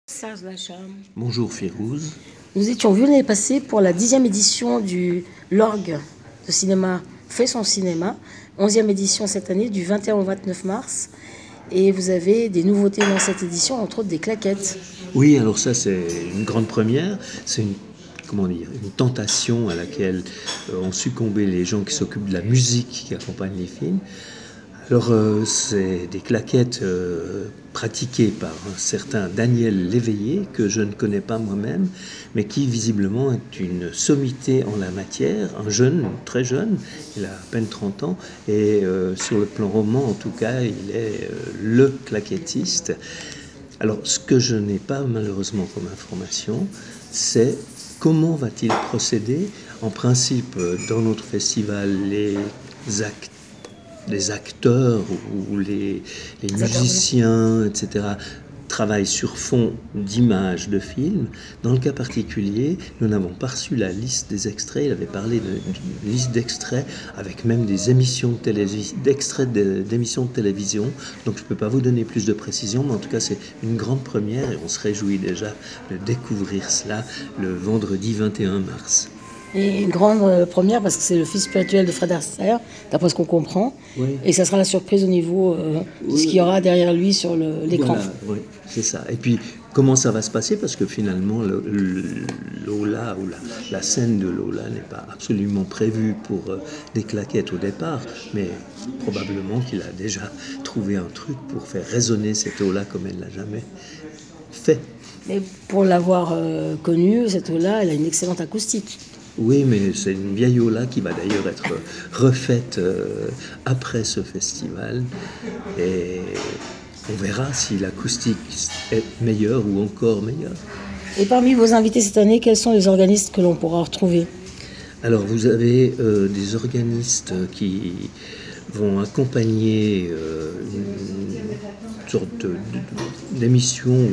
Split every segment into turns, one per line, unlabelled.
Serge Lacham.
Bonjour Férouz.
Nous étions venus l'année passée pour la 10e édition du l'orgue de cinéma fait son cinéma, 11e édition cette année du 21 au 29 mars. Et vous avez des nouveautés dans cette édition, entre autres des claquettes.
Oui, alors ça c'est une grande première, c'est une tentation à laquelle ont succombé les gens qui s'occupent de la musique qui accompagne les films. Alors c'est des claquettes pratiquées par un certain Daniel Léveillé, que je ne connais pas moi-même, mais qui visiblement est une sommité en la matière, un jeune, très jeune, il a à peine 30 ans, et sur le plan roman en tout cas, il est le claquettiste. Alors ce que je n'ai pas malheureusement comme information, c'est comment va-t-il procéder. En principe, dans notre festival, les acteurs ou les musiciens, etc., travaillent sur fond d'images, de films. Dans le cas particulier, nous n'avons pas reçu la liste des extraits. Il avait parlé d'une liste d'extraits avec même des émissions d'extraits d'émissions de télévision. Donc je ne peux pas vous donner plus de précisions, mais en tout cas c'est une grande première et on se réjouit déjà de découvrir cela le vendredi 21 mars.
Et une grande première parce que c'est le fils spirituel de Fred Astaire, d'après ce qu'on comprend. Oui. Et ça sera la surprise au niveau de ce qu'il y aura derrière lui sur l'écran.
Voilà, oui, c'est ça. Et puis, comment ça va se passer? Parce que finalement, Lola ou la scène de Lola n'est pas absolument prévue pour des claquettes au départ, mais probablement qu'il a déjà trouvé un truc pour faire résonner cette eau-là comme elle ne l'a jamais fait.
Mais pour l'avoir connue, cette eau-là, elle a une excellente acoustique.
Oui, mais c'est une vieille Ola qui va d'ailleurs être refaite après ce festival. Et on verra si l'acoustique est meilleure ou encore meilleure.
Et parmi vos invités cette année, quels sont les organistes que l'on pourra retrouver?
Alors, vous avez des organistes qui vont accompagner une sorte d'émission ou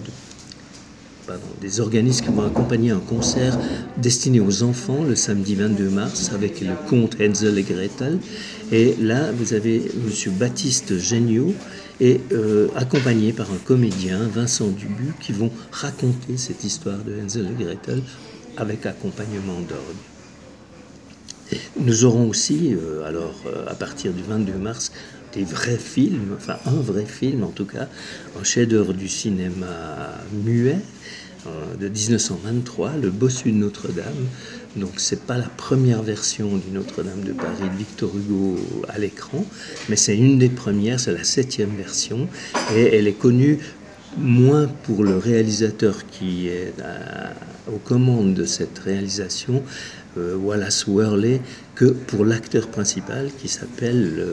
des organismes qui vont accompagner un concert destiné aux enfants le samedi 22 mars avec le conte Hansel et Gretel. Et là, vous avez M. Baptiste Géniaud et accompagné par un comédien, Vincent Dubu, qui vont raconter cette histoire de Hansel et Gretel avec accompagnement d'orgue. Nous aurons aussi, à partir du 22 mars, des vrais films, enfin un vrai film en tout cas, un chef-d'œuvre du cinéma muet de 1923, Le Bossu de Notre-Dame. Donc c'est pas la première version du Notre-Dame de Paris de Victor Hugo à l'écran, mais c'est une des premières, c'est la 7e version, et elle est connue moins pour le réalisateur qui est aux commandes de cette réalisation, Wallace Worley, que pour l'acteur principal qui s'appelle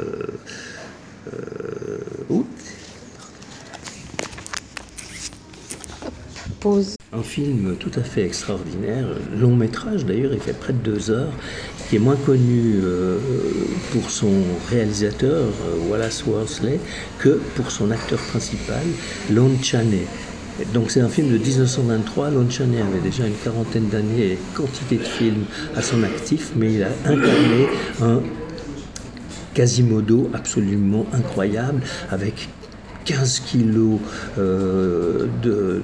Pause.
Un film tout à fait extraordinaire, long métrage d'ailleurs, il fait près de 2 heures, qui est moins connu pour son réalisateur, Wallace Worley, que pour son acteur principal, Lon Chaney. Donc c'est un film de 1923, Lon Chaney avait déjà une quarantaine d'années et quantité de films à son actif, mais il a incarné un Quasimodo absolument incroyable, avec 15 kilos de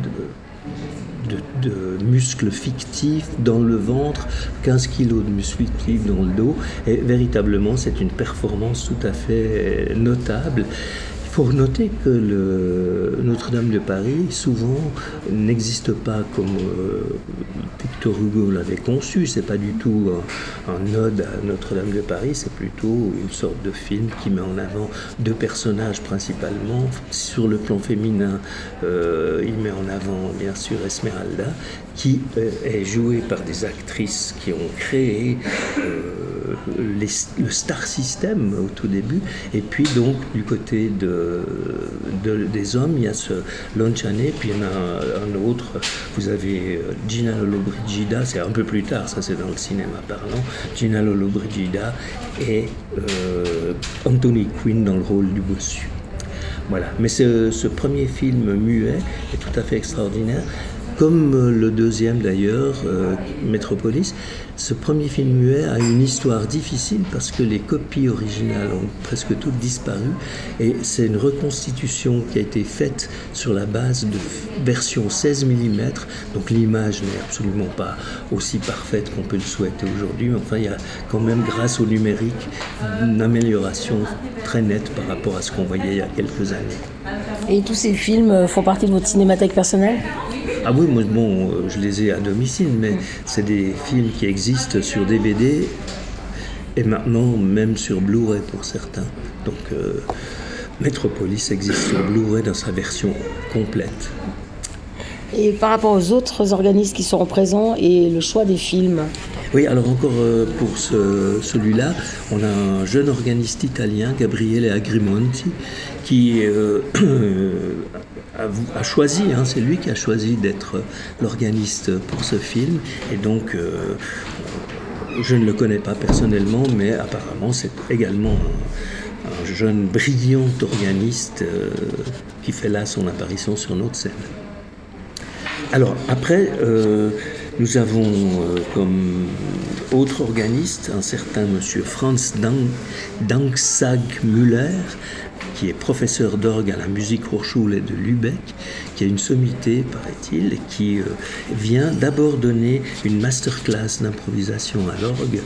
muscles fictifs dans le ventre, 15 kilos de muscles fictifs dans le dos, et véritablement c'est une performance tout à fait notable. Il faut noter que le Notre-Dame de Paris, souvent, n'existe pas comme Victor Hugo l'avait conçu. C'est pas du tout un ode à Notre-Dame de Paris, c'est plutôt une sorte de film qui met en avant 2 personnages principalement. Sur le plan féminin, il met en avant, bien sûr, Esmeralda, qui est jouée par des actrices qui ont créé le Star System au tout début, et puis donc du côté des hommes, il y a ce Lon Chaney, puis il y en a un autre, vous avez Gina Lollobrigida, c'est un peu plus tard, ça c'est dans le cinéma parlant, Gina Lollobrigida et Anthony Quinn dans le rôle du bossu. Voilà, mais ce premier film muet est tout à fait extraordinaire. Comme le deuxième d'ailleurs, Metropolis, ce premier film muet a une histoire difficile parce que les copies originales ont presque toutes disparu et c'est une reconstitution qui a été faite sur la base de version 16 mm, donc l'image n'est absolument pas aussi parfaite qu'on peut le souhaiter aujourd'hui, mais enfin il y a quand même grâce au numérique une amélioration très nette par rapport à ce qu'on voyait il y a quelques années.
Et tous ces films font partie de votre cinémathèque personnelle ?
Ah oui, moi, je les ai à domicile, mais c'est des films qui existent sur DVD et maintenant même sur Blu-ray pour certains. Donc Metropolis existe sur Blu-ray dans sa version complète.
Et par rapport aux autres organismes qui seront présents et le choix des films ?
Oui, alors encore pour celui-là, on a un jeune organiste italien, Gabriele Agrimonti, qui a choisi, c'est lui qui a choisi d'être l'organiste pour ce film. Et donc, je ne le connais pas personnellement, mais apparemment c'est également un jeune brillant organiste qui fait là son apparition sur notre scène. Alors après, nous avons comme autre organiste un certain monsieur Franz Danksag-Müller, qui est professeur d'orgue à la Musikhochschule de Lübeck, qui a une sommité, paraît-il, et qui vient d'abord donner une masterclass d'improvisation à l'orgue.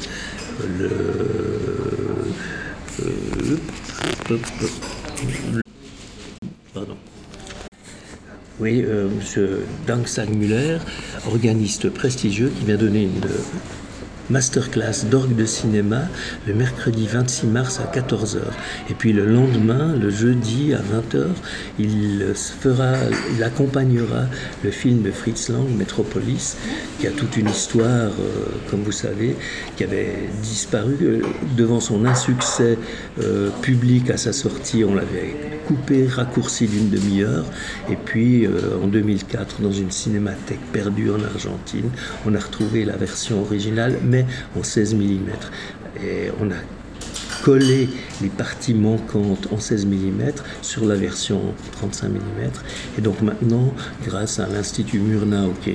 Pardon. Oui, M. Danksag-Müller, organiste prestigieux, qui vient donner une masterclass d'orgue de cinéma le mercredi 26 mars à 14h. Et puis le lendemain, le jeudi à 20h, il accompagnera le film de Fritz Lang, Metropolis, qui a toute une histoire, comme vous savez, qui avait disparu devant son insuccès public à sa sortie. On l'avait coupé, raccourci d'une demi-heure. Et puis en 2004, dans une cinémathèque perdue en Argentine, on a retrouvé la version originale, mais en 16 mm. Et on a collé les parties manquantes en 16 mm sur la version 35 mm. Et donc maintenant, grâce à l'Institut Murnau qui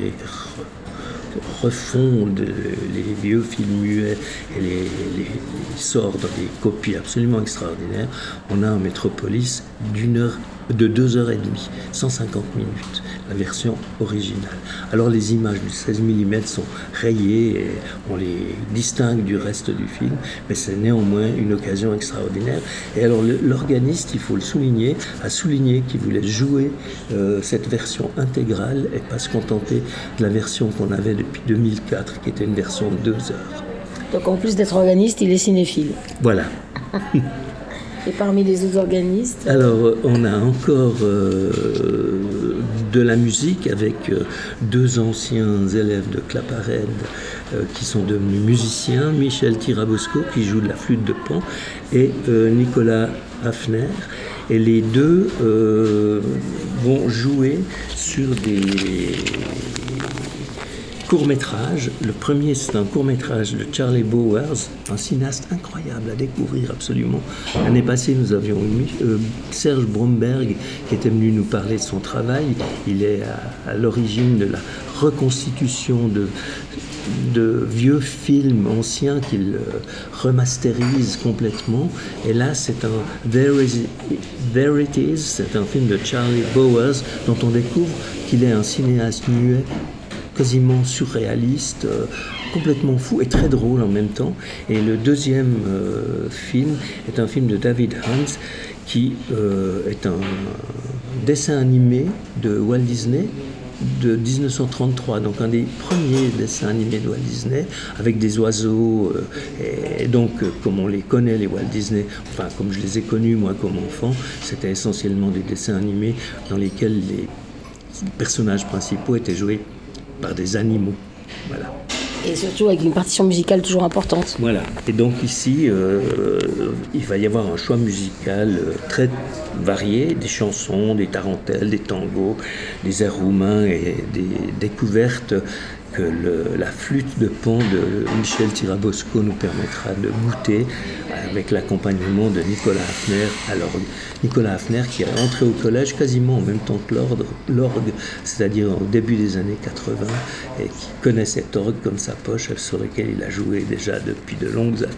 refonde les vieux films muets et les sort dans des copies absolument extraordinaires, on a un Metropolis de 2h30, 150 minutes, la version originale. Alors les images du 16 mm sont rayées et on les distingue du reste du film, mais c'est néanmoins une occasion extraordinaire. Et alors l'organiste, il faut le souligner, a souligné qu'il voulait jouer cette version intégrale et pas se contenter de la version qu'on avait depuis 2004, qui était une version de 2 heures.
Donc en plus d'être organiste, il est cinéphile.
Voilà.
Et parmi les autres organistes?
Alors, on a encore de la musique avec 2 anciens élèves de Claparède qui sont devenus musiciens, Michel Tirabosco qui joue de la flûte de Pan et Nicolas Hafner. Et les deux vont jouer sur des court-métrage. Le premier, c'est un court-métrage de Charlie Bowers, un cinéaste incroyable à découvrir absolument. L'année passée, nous avions eu Serge Bromberg qui était venu nous parler de son travail. Il est à l'origine de la reconstitution de vieux films anciens qu'il remasterise complètement. Et là, c'est un There It Is, c'est un film de Charlie Bowers dont on découvre qu'il est un cinéaste muet quasiment surréaliste, complètement fou et très drôle en même temps. Et le deuxième film est un film de David Hans qui est un dessin animé de Walt Disney de 1933, donc un des premiers dessins animés de Walt Disney avec des oiseaux et donc comme on les connaît les Walt Disney, enfin comme je les ai connus moi comme enfant, c'était essentiellement des dessins animés dans lesquels les personnages principaux étaient joués par des animaux, voilà.
Et surtout avec une partition musicale toujours importante.
Voilà. Et donc ici, il va y avoir un choix musical très varié, des chansons, des tarentelles, des tangos, des airs roumains et des découvertes la flûte de Pan de Michel Tirabosco nous permettra de goûter avec l'accompagnement de Nicolas Hafner à l'orgue. Nicolas Hafner qui est entré au collège quasiment en même temps que l'orgue, c'est-à-dire au début des années 80, et qui connaît cet orgue comme sa poche, sur lequel il a joué déjà depuis de longues années.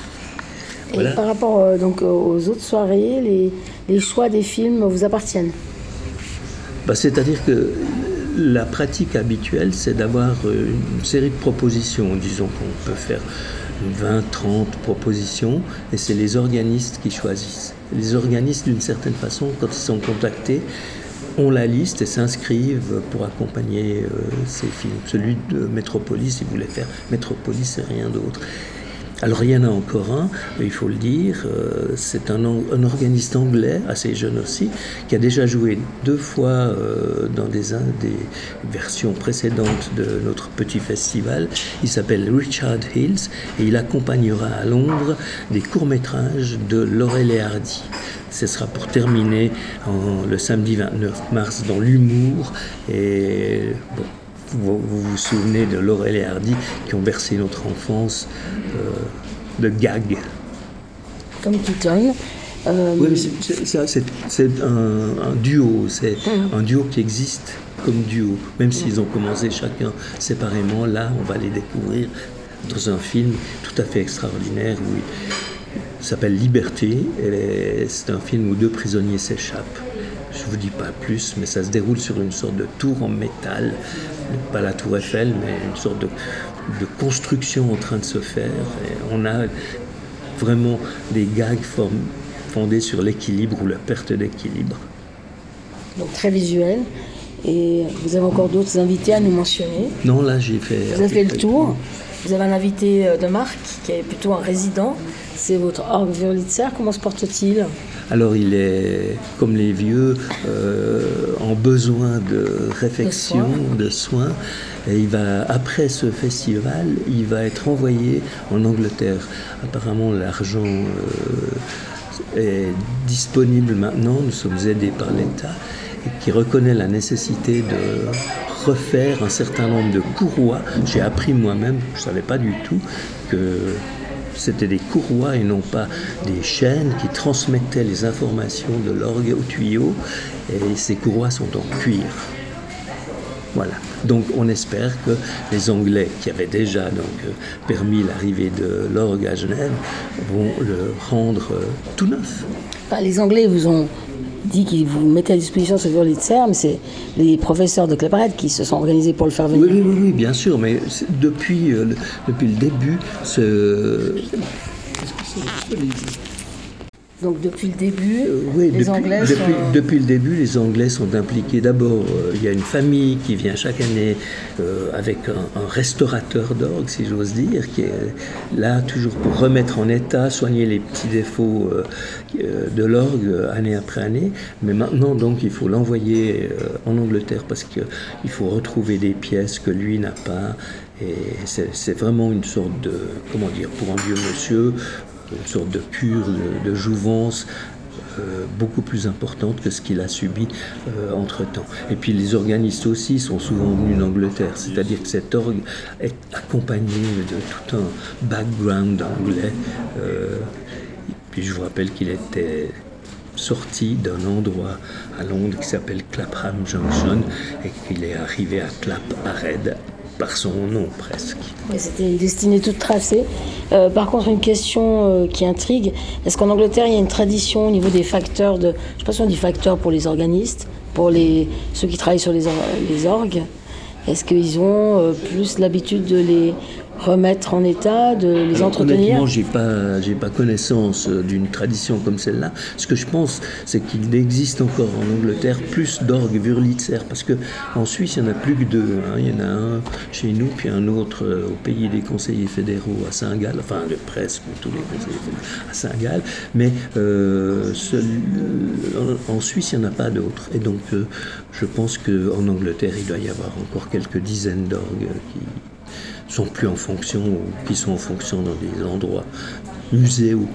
Voilà.
Et par rapport donc aux autres soirées, les choix des films vous appartiennent?
C'est-à-dire que la pratique habituelle, c'est d'avoir une série de propositions. Disons qu'on peut faire 20, 30 propositions, et c'est les organistes qui choisissent. Les organistes, d'une certaine façon, quand ils sont contactés, ont la liste et s'inscrivent pour accompagner ces films. Celui de Métropolis, il voulait faire Métropolis et rien d'autre. Alors il y en a encore un, il faut le dire, c'est un organiste anglais, assez jeune aussi, qui a déjà joué 2 fois dans des versions précédentes de notre petit festival. Il s'appelle Richard Hills et il accompagnera à Londres des courts-métrages de Laurel et Hardy. Ce sera pour terminer le samedi 29 mars dans l'humour et bon. Vous vous souvenez de Laurel et Hardy qui ont bercé notre enfance de gags.
Comme Keaton.
Oui, mais c'est un duo, c'est un duo qui existe comme duo, même s'ils ont commencé chacun séparément. Là, on va les découvrir dans un film tout à fait extraordinaire où il s'appelle Liberté. Et c'est un film où 2 prisonniers s'échappent. Je ne vous dis pas plus, mais ça se déroule sur une sorte de tour en métal, pas la tour Eiffel, mais une sorte de construction en train de se faire. Et on a vraiment des gags fondés sur l'équilibre ou la perte d'équilibre.
Donc très visuel. Et vous avez encore d'autres invités à nous mentionner?
Non, là j'ai fait...
Vous avez fait le tour. Vous avez un invité de marque qui est plutôt un résident. C'est votre orgue Wurlitzer. Comment se porte-t-il?
Alors il est, comme les vieux, en besoin de réflexion, de soins. Et après ce festival, il va être envoyé en Angleterre. Apparemment, l'argent est disponible maintenant. Nous sommes aidés par l'État, et qui reconnaît la nécessité de refaire un certain nombre de courroies. J'ai appris moi-même, je ne savais pas du tout, que c'était des courroies et non pas des chaînes qui transmettaient les informations de l'orgue au tuyau. Et ces courroies sont en cuir. Voilà. Donc on espère que les Anglais, qui avaient déjà permis l'arrivée de l'orgue à Genève, vont le rendre tout neuf.
Les Anglais vous ont dit qu'ils vous mettaient à disposition ce Wurlitzer, mais c'est les professeurs de Claparède qui se sont organisés pour le faire venir.
Oui, bien sûr, mais depuis le début,
Donc depuis le début,
depuis le début, les Anglais sont impliqués. D'abord, il y a une famille qui vient chaque année avec un restaurateur d'orgue, si j'ose dire, qui est là toujours pour remettre en état, soigner les petits défauts de l'orgue année après année. Mais maintenant, donc, il faut l'envoyer en Angleterre parce qu'il faut retrouver des pièces que lui n'a pas. Et c'est vraiment une sorte de, comment dire, pour un vieux monsieur, une sorte de cure de jouvence beaucoup plus importante que ce qu'il a subi entre-temps. Et puis les organistes aussi sont souvent venus d'Angleterre, c'est-à-dire que cet orgue est accompagné de tout un background anglais. Puis je vous rappelle qu'il était sorti d'un endroit à Londres qui s'appelle Clapham Junction et qu'il est arrivé à Claparède par son nom presque.
Oui, c'était une destinée toute tracée. Par contre, une question qui intrigue, est-ce qu'en Angleterre, il y a une tradition au niveau des facteurs je ne sais pas si on dit facteurs pour les organistes, pour ceux qui travaillent sur les orgues, est-ce qu'ils ont plus l'habitude de les remettre en état, de les entretenir?
Honnêtement, j'ai pas connaissance d'une tradition comme celle-là. Ce que je pense, c'est qu'il existe encore en Angleterre plus d'orgues Wurlitzer, parce qu'en Suisse, il n'y en a plus que 2. Il y en a un chez nous, puis un autre au pays des conseillers fédéraux à Saint-Gall, enfin de presque tous les conseillers fédéraux à Saint-Gall, mais en Suisse, il n'y en a pas d'autres. Et donc, je pense qu'en Angleterre, il doit y avoir encore quelques dizaines d'orgues qui sont plus en fonction ou qui sont en fonction dans des endroits, musées ou...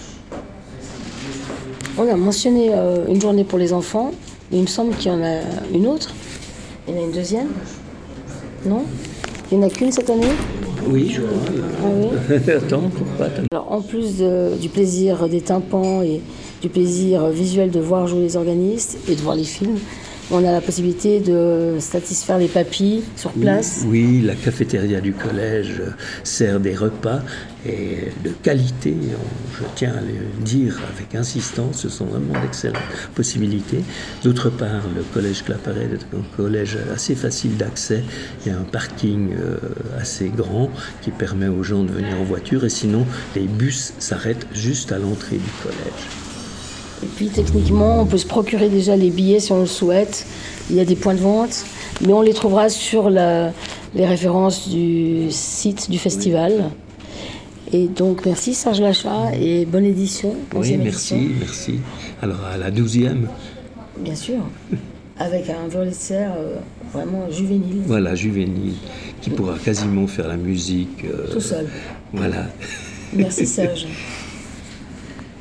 On a mentionné une journée pour les enfants, mais il me semble qu'il y en a une autre. Il y en a une deuxième? Non? Il n'y en a qu'une cette année?
Oui, je crois.
Ah oui.
Attends, pourquoi?
Alors, en plus du plaisir des tympans et du plaisir visuel de voir jouer les organistes et de voir les films, on a la possibilité de satisfaire les papilles sur place.
Oui, la cafétéria du collège sert des repas et de qualité. Je tiens à le dire avec insistance, ce sont vraiment d'excellentes possibilités. D'autre part, le collège Claparède est un collège assez facile d'accès. Il y a un parking assez grand qui permet aux gens de venir en voiture et sinon les bus s'arrêtent juste à l'entrée du collège.
Et puis techniquement, on peut se procurer déjà les billets si on le souhaite. Il y a des points de vente, mais on les trouvera sur les références du site du festival. Et donc merci Serge Lachat et bonne édition.
Oui, merci. Alors à la 12e.
Bien sûr, avec un violoncelle vraiment juvénile.
Voilà, juvénile, qui pourra quasiment faire la musique.
Tout seul.
Voilà.
Merci Serge.